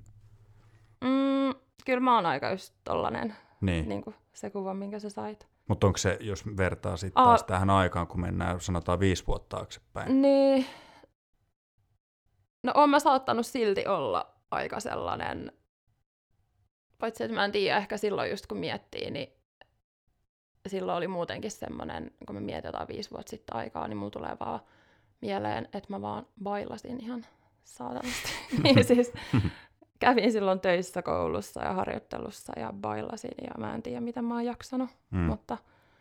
Mm, kyllä mä oon aika just tollanen. Niin. Niin kuin se kuva, minkä sä sait. Mutta onko se, jos vertaa sitten taas tähän aikaan, kun mennään sanotaan viisi vuotta taaksepäin? Niin. No oon mä saattanut silti olla aika sellainen, paitsi että mä en tiedä, ehkä silloin just kun miettii, niin silloin oli muutenkin semmoinen, kun me mietitään viisi vuotta sitten aikaa, niin mulla tulee vaan mieleen, että mä vaan bailasin ihan saatanasti. Niin siis kävin silloin töissä koulussa ja harjoittelussa ja bailasin ja mä en tiedä, mitä mä oon jaksanut, mm. mutta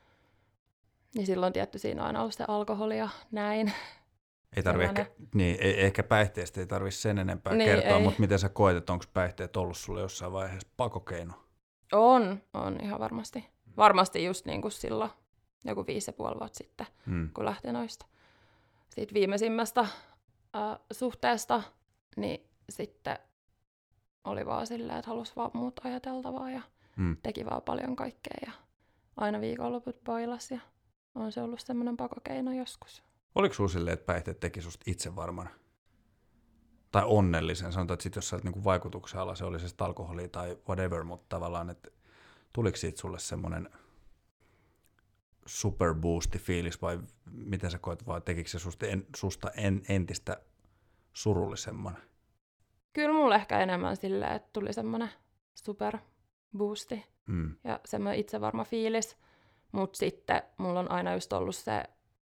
niin silloin tietty siinä on aina ollut se alkoholi ja näin. Ei tarvi ehkä, niin, ei, ehkä päihteestä ei tarvitse sen enempää niin, kertoa, ei. Mutta miten sä koet, että onko päihteet ollut sulle jossain vaiheessa pakokeino? On, on ihan varmasti. Varmasti just niin kuin silloin joku viisi ja puoli vuotta sitten, mm. kun lähti noista siitä viimeisimmästä äh, suhteesta, niin sitten oli vaan silleen, että halusi vaan muut ajateltavaa ja mm. teki vaan paljon kaikkea ja aina viikonloput bailas ja on se ollut semmoinen pakokeino joskus. Oliko sinulla silleen, että päihteet teki susta itsevarman tai onnellisen? Sanotaan, että sit jos sä olet niinku vaikutuksen alla, se oli se sitten alkoholi tai whatever, mutta tavallaan, että tuliko siitä sulle semmoinen superboosti fiilis vai miten sä koet, vai tekikö se susta, en, susta en, entistä surullisemman? Kyllä mulle ehkä enemmän silleen, että tuli semmoinen superboosti mm. ja semmoinen itsevarma fiilis, mutta sitten mulla on aina just ollut se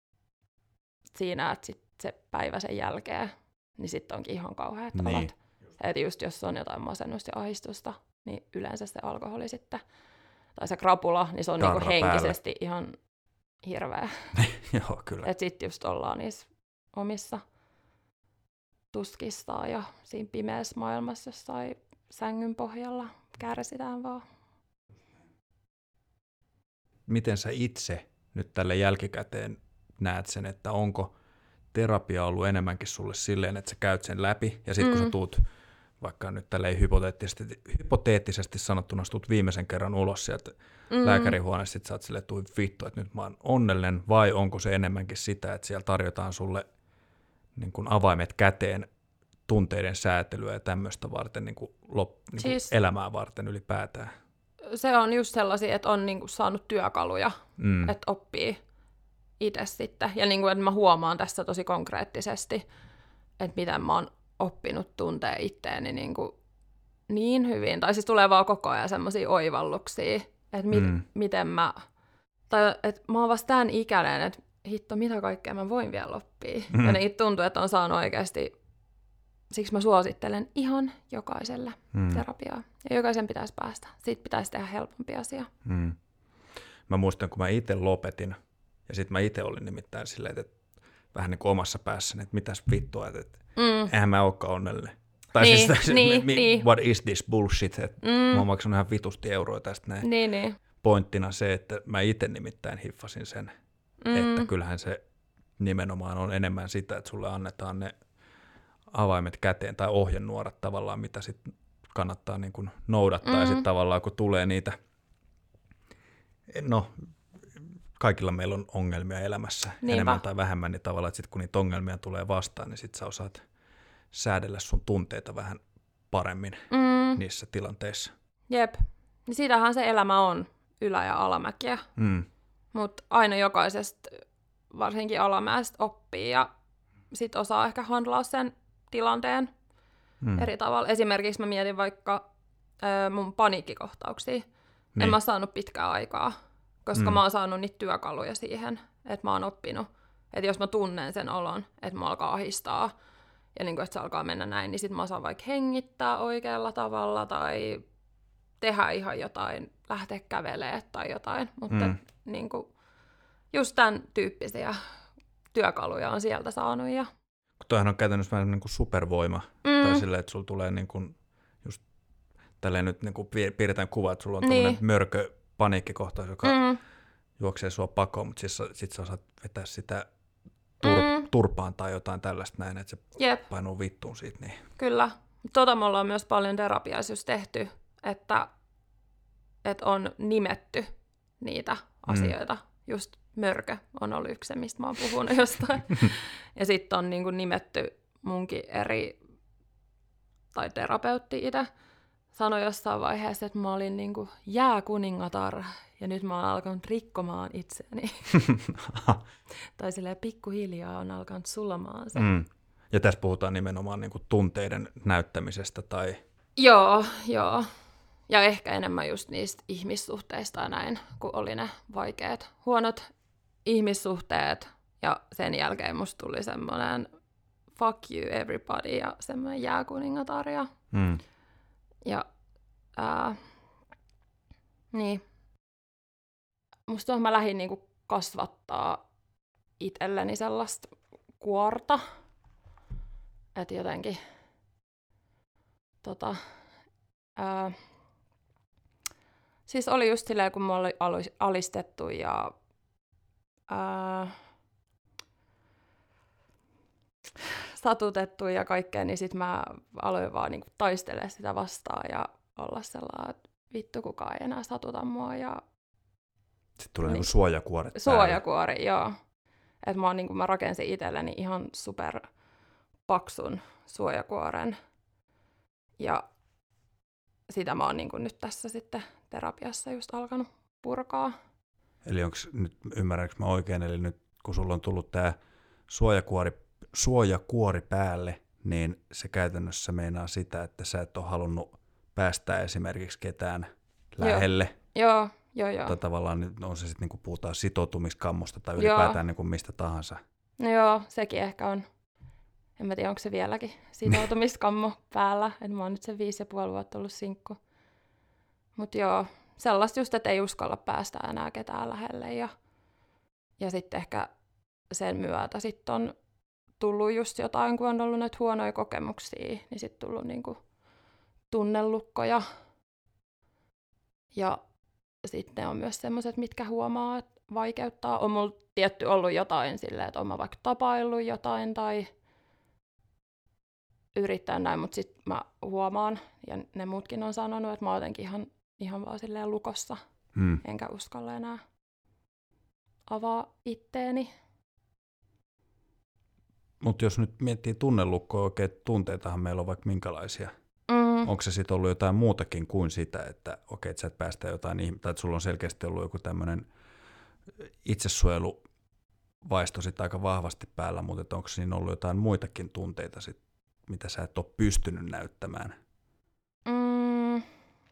siinä, että sit se päivä sen jälkeen, niin sitten onkin ihan kauheat niin. olot. Että just jos on jotain masennusta ja ahdistusta, niin yleensä se alkoholi sitten, tai se krapula, niin se on niinku henkisesti ihan hirveä. Joo, kyllä. Että sitten just ollaan niissä omissa tuskissaan ja siinä pimeässä maailmassa jossain sängyn pohjalla kärsitään vaan. Miten sä itse nyt tälle jälkikäteen näet sen, että onko terapia ollut enemmänkin sulle silleen, että sä käyt sen läpi ja sitten mm. kun sä tuut, vaikka nyt tälleen hypoteettisesti, hypoteettisesti sanottuna, sä tuut viimeisen kerran ulos sieltä mm. lääkärihuoneesta, sit sä oot silleen, tui vittu, että nyt mä oon onnellinen, vai onko se enemmänkin sitä, että siellä tarjotaan sulle niin kuin avaimet käteen tunteiden säätelyä ja tämmöistä varten, niin kuin lop, niin kuin siis elämää varten ylipäätään? Se on just sellaisia, että on niin kuin saanut työkaluja, mm. että oppii itse sitten. Ja niin kuin, että mä huomaan tässä tosi konkreettisesti, että miten mä oon oppinut tuntee itteeni niin, kuin niin hyvin. Tai siis tulee vaan koko ajan semmoisia oivalluksia, että mit, mm. miten mä... Tai että mä oon vasta tämän ikäinen, että hitto, mitä kaikkea mä voin vielä oppia. Mm. Ja niin tuntuu, että on saanut oikeasti... Siksi mä suosittelen ihan jokaiselle mm. terapiaa. Ja jokaisen pitäisi päästä. Siitä pitäisi tehdä helpompi asia. Mm. Mä muistan, kun mä itse lopetin, ja sitten mä itse olin nimittäin silleen, että vähän niin kuin omassa päässäni, että mitäs vittua, että, että mm. eihän mä olekaan onnellinen. Tai niin, siis, niin, me, niin. What is this bullshit? Että mm. mä oon maksanut ihan vitusti euroa tästä näin. Niin, niin. Pointtina se, että mä itse nimittäin hiffasin sen, mm. että kyllähän se nimenomaan on enemmän sitä, että sulle annetaan ne avaimet käteen tai ohjenuorat tavallaan, mitä sitten kannattaa niin kuin noudattaa. Mm. Ja sitten tavallaan kun tulee niitä No, kaikilla meillä on ongelmia elämässä, Niinpä. enemmän tai vähemmän, niin tavallaan, että sit kun niitä ongelmia tulee vastaan, niin sit sä osaat säädellä sun tunteita vähän paremmin Mm. niissä tilanteissa. Jep. Niin siitähän se elämä on, ylä- ja alamäkiä. Mm. Mutta aina jokaisesta, varsinkin alamäestä, oppii ja sit osaa ehkä handlaa sen tilanteen Mm. eri tavalla. Esimerkiksi mä mietin vaikka ö, mun paniikkikohtauksia. Niin. En Niin. mä saanut pitkää aikaa, koska Mm. mä oon saanut niitä työkaluja siihen, että mä oon oppinut. Että jos mä tunnen sen olon, että mä alkaa ahistaa ja niin kun, että se alkaa mennä näin, niin sit mä osaan vaikka hengittää oikealla tavalla tai tehdä ihan jotain, lähteä kävelemään tai jotain. Mutta Mm. niin kun, just tämän tyyppisiä työkaluja on sieltä saanut. Ja... Toihan on käytännössä vähän niin kuin supervoima. Mm. Tai silleen, että sulla tulee niin kuin, just tälleen nyt niin kuin piirretään kuva, että sulla on Niin. tämmöinen mörkö paniikkikohtaus, joka Mm. juoksee sua pakoon, mutta sit, sit sä osaat vetää sitä tur- Mm. turpaan tai jotain tällaista näin, että se Jep. painuu vittuun siitä. Niin. Kyllä. Tota me ollaan myös paljon terapiassa just tehty, että, että on nimetty niitä asioita. Mm. Just mörkö on ollut yksi, mistä mä oon puhunut jostain. Ja sitten on niin kuin nimetty munkin eri, tai terapeutti itse sanoi jossain vaiheessa, että mä olin niin kuin jääkuningatar, ja nyt mä oon alkanut rikkomaan itseäni. Tai silleen pikkuhiljaa on alkanut sulamaan se. Mm. Ja tässä puhutaan nimenomaan niin kuin tunteiden näyttämisestä tai... Joo, joo. Ja ehkä enemmän just niistä ihmissuhteista ja näin, kun oli ne vaikeat, huonot ihmissuhteet. Ja sen jälkeen musta tuli semmoinen fuck you everybody ja semmoinen jääkuningatar. Ja, Mm. ja ää, niin. Musta tuohon mä lähdin niinku kasvattaa itselleni sellaista kuorta. Että jotenkin tota, ää, siis oli just silleen, kun mä olin alistettu ja ää, satutettu ja kaikkea, niin sit mä aloin vaan niinku taistelemaan sitä vastaan ja olla sellainen, että vittu kukaan ei enää satuta mua. Ja Sitten tulee niin. niin suojakuoret Suojakuori, joo. Että mä, niin mä rakensin itselleni ihan super paksun suojakuoren. Ja sitä mä oon niin nyt tässä sitten terapiassa just alkanut purkaa. Eli onko nyt, ymmärränkö mä oikein, eli nyt kun sulla on tullut tämä suojakuori, suojakuori päälle, niin se käytännössä meinaa sitä, että sä et ole halunnut päästää esimerkiksi ketään lähelle. Joo, joo, joo. Tai tavallaan on se sitten, niin kuin puhutaan sitoutumiskammosta tai ylipäätään niin kuin mistä tahansa. No joo, sekin ehkä on. En mä tiedä, onko se vieläkin sitoutumiskammo päällä. Et mä oon nyt sen viisi ja puoli vuotta ollut sinkku. Mut joo, sellaista just, että ei uskalla päästä enää ketään lähelle. Ja, ja sitten ehkä sen myötä sitten on tullut just jotain, kun on ollut näitä huonoja kokemuksia, niin sitten tullut niinku tunnelukkoja. Ja sitten on myös semmoiset, mitkä huomaa, että vaikeuttaa. On mulla tietty ollut jotain silleen, että on mä vaikka tapaillut jotain tai yrittää näin, mutta sitten mä huomaan, ja ne muutkin on sanonut, että mä oon jotenkin ihan, ihan vaan silleen lukossa, Hmm. enkä uskalla enää avaa itteeni. Mutta jos nyt miettii tunnelukkoa, oikein tunteitahan meillä on vaikka minkälaisia. Mm. Onko se sitten ollut jotain muutakin kuin sitä, että okei, että sä et päästä jotain ihmistä, tai että sulla on selkeästi ollut joku tämmöinen itsesuojeluvaisto sit aika vahvasti päällä, mutta onko siinä ollut jotain muitakin tunteita, sit, mitä sä et ole pystynyt näyttämään? Mm.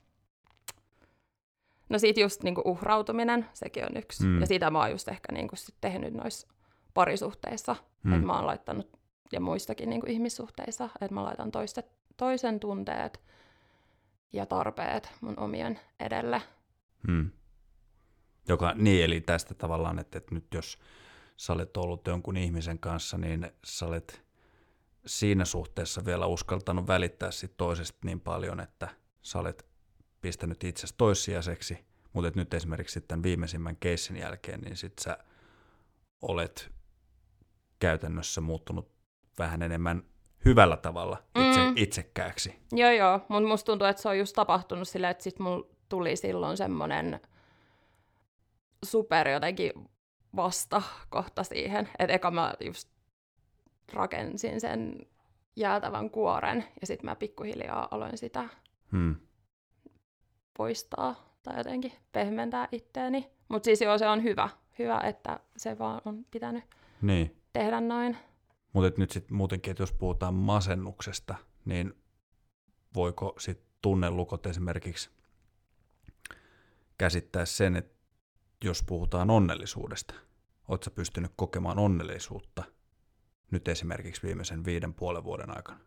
No siitä just niinku uhrautuminen, sekin on yksi. Mm. Ja sitä mä oon just ehkä niinku sit tehnyt noissa parisuhteissa, Mm. että mä oon laittanut, ja muistakin niinku ihmissuhteissa, että mä laitan toiste, toisen tunteet ja tarpeet mun omien edelle. Hmm. Joka, niin, eli tästä tavallaan, että, että nyt jos sä olet ollut jonkun ihmisen kanssa, niin sä olet siinä suhteessa vielä uskaltanut välittää sit toisesta niin paljon, että sä olet pistänyt itsesi toissijaiseksi, mutta nyt esimerkiksi sitten viimeisimmän keissin jälkeen, niin sit sä olet käytännössä muuttunut vähän enemmän hyvällä tavalla itse, Mm. itsekkääksi. Joo, joo, mutta musta tuntuu, että se on just tapahtunut silleen, että sit mulla tuli silloin semmonen super jotenkin vastakohta siihen. Että eka mä just rakensin sen jäätävän kuoren, ja sitten mä pikkuhiljaa aloin sitä hmm. poistaa tai jotenkin pehmentää itteeni. Mutta siis joo, se on hyvä, hyvä, että se vaan on pitänyt niin. tehdä noin. Mutta nyt sitten muutenkin, että jos puhutaan masennuksesta, niin voiko sitten tunnelukot esimerkiksi käsittää sen, että jos puhutaan onnellisuudesta, ootko sä pystynyt kokemaan onnellisuutta nyt esimerkiksi viimeisen viiden puolen vuoden aikana?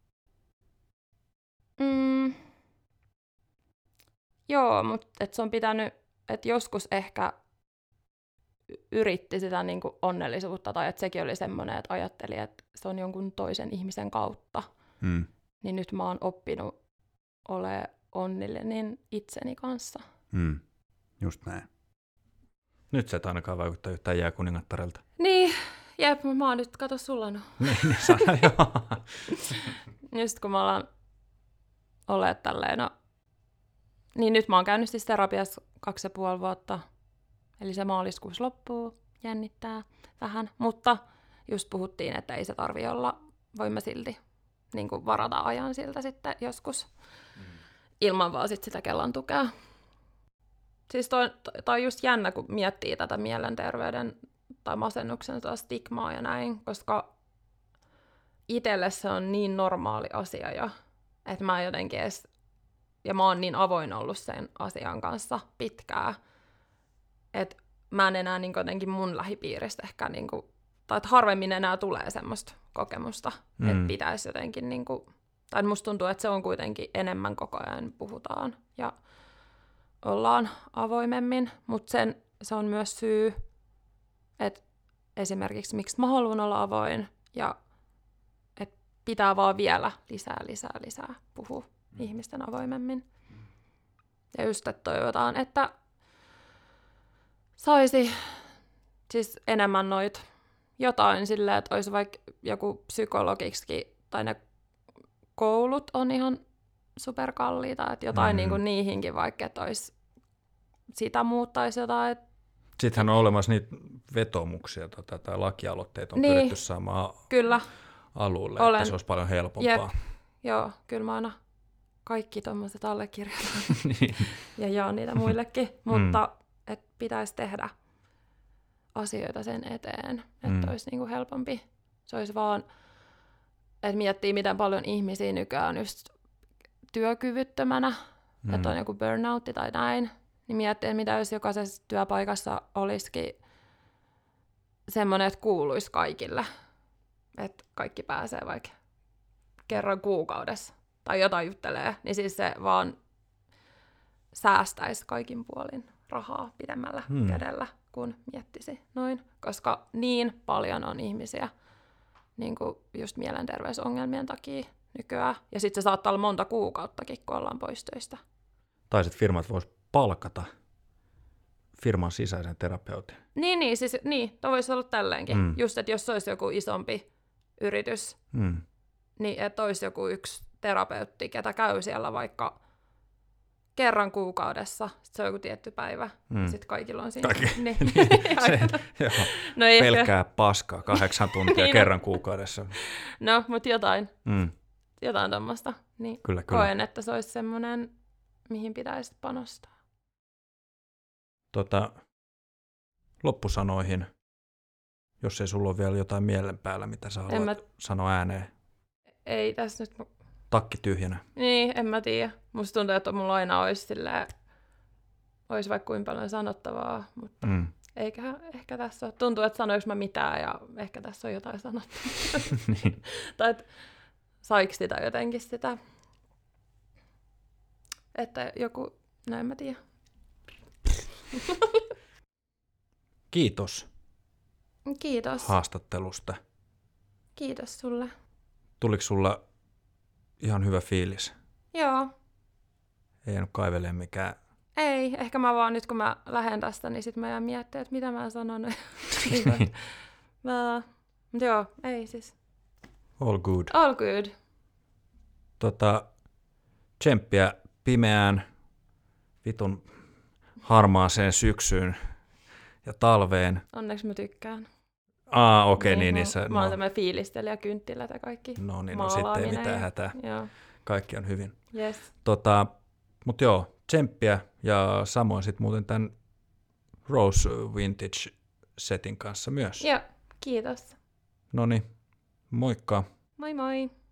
Mm. Joo, mutta se on pitänyt, että joskus ehkä yritti sitä niin kuin onnellisuutta, tai että sekin oli semmoinen, että ajatteli, että se on jonkun toisen ihmisen kautta. Hmm. Niin nyt mä oon oppinut olemaan onnellinen itseni kanssa. Hmm. Just näin. Nyt sä et ainakaan vaikuttaa yhtään jääkuningattarelta. Niin, jep, mä oon nyt, kato sulla no. Niin, niin sana, joo. Just kun mä ollaan olemaan tälleen, no, niin nyt mä oon käynyt siis terapiassa kaksi ja puoli vuotta, eli se maaliskuussa loppuu, jännittää vähän, mutta just puhuttiin, että ei se tarvi olla, voimme silti niin kuin varata ajan siltä sitten joskus, mm. ilman vaan sit sitä Kelan tukea. Siis toi, toi on just jännä, kun miettii tätä mielenterveyden tai masennuksen stigmaa ja näin, koska itselle se on niin normaali asia jo, että mä jotenkin edes, ja mä oon niin avoin ollut sen asian kanssa pitkään, että mä en enää niin jotenkin mun lähipiiristä ehkä, niin kuin, tai että harvemmin enää tulee semmoista kokemusta, mm. että pitäisi jotenkin, niin kuin, tai musta tuntuu, että se on kuitenkin enemmän koko ajan puhutaan ja ollaan avoimemmin, mutta sen, se on myös syy, että esimerkiksi miksi mä haluan olla avoin ja että pitää vaan vielä lisää, lisää, lisää puhua mm. ihmisten avoimemmin. Ja just, että toivotaan, että saisi siis enemmän noita jotain silleen, että olisi vaikka joku psykologiksi, tai ne koulut on ihan superkalliita, että jotain mm-hmm. niin kuin niihinkin vaikka, että olisi sitä muuttaisi jotain. Sittenhän on olemassa niitä vetomuksia tota, tai lakialoitteita on niin, pyritty saamaan kyllä. alulle, Olen. että se olisi paljon helpompaa. Jep. Joo, kyllä mä aina kaikki tuommoiset allekirjoitan niin. ja jaan niitä muillekin, mutta mm. että pitäisi tehdä asioita sen eteen, että mm. olisi niinku helpompi. Se olisi vaan, että miettii, miten paljon ihmisiä nykyään on just työkyvyttömänä, mm. että on joku burnoutti tai näin, niin miettii, että mitä jos jokaisessa työpaikassa olisikin semmoinen, että kuuluisi kaikille, että kaikki pääsee vaikka kerran kuukaudessa tai jotain juttelee, niin siis se vaan säästäisi kaikin puolin rahaa pidemmällä hmm. kädellä, kun miettisi noin, koska niin paljon on ihmisiä niin kuin just mielenterveysongelmien takia nykyään, ja sitten se saattaa olla monta kuukauttakin, kun ollaan pois töistä. Tai sitten firmat vois palkata firman sisäisen terapeutin. Niin, niin, siis, niin toi voisi olla tälleenkin. Mm. Just, että jos olisi joku isompi yritys, mm. niin että olisi joku yksi terapeutti, ketä käy siellä vaikka kerran kuukaudessa, sitten se on joku tietty päivä, mm. sitten kaikilla on siinä. Kaikki. Niin. Se, joo. No pelkkää ehkä paskaa kahdeksan tuntia niin, kerran kuukaudessa. No, mutta jotain, mm. jotain tommoista. Niin kyllä, kyllä. Koen, että se olisi semmoinen, mihin pitäisi panostaa. Tota, loppusanoihin, jos ei sulla ole vielä jotain mielen päällä, mitä sä haluat mä... sanoa ääneen. Ei tässä nyt... Takki tyhjänä. Niin, en mä tiedä. Musta tuntuu, että mulla aina olisi, silleen, olisi vaikka kuinka paljon sanottavaa, mutta mm. eiköhän ehkä tässä ole. Tuntuu, että sanoinko mä mitään ja ehkä tässä on jotain sanottavaa. niin. Tai että saiko sitä jotenkin sitä, että joku, no en mä tiedä. Kiitos. Kiitos. Haastattelusta. Kiitos sulle. Tuliko sulla ihan hyvä fiilis? Joo. Ei jäänyt kaivelemaan mikään. Ei, ehkä mä vaan nyt kun mä lähden tästä, niin sit mä jään miettimään, että mitä mä sanon. mä... Joo, ei siis. All good. All good. Tota, tsemppiä pimeään, vitun harmaaseen syksyyn ja talveen. Onneksi mä tykkään. Aa, okei, okay, niin, niin niissä... Mä oon no, tämmöinen fiilistelijä, kynttilät ja kaikki. No niin, no sitten ei mitään ja, hätää. Joo. Kaikki on hyvin. Yes. Tota, mutta joo, tsemppiä ja samoin sitten muuten tämän Rose Vintage-setin kanssa myös. Joo, kiitos. Noniin, moikka. Moi moi.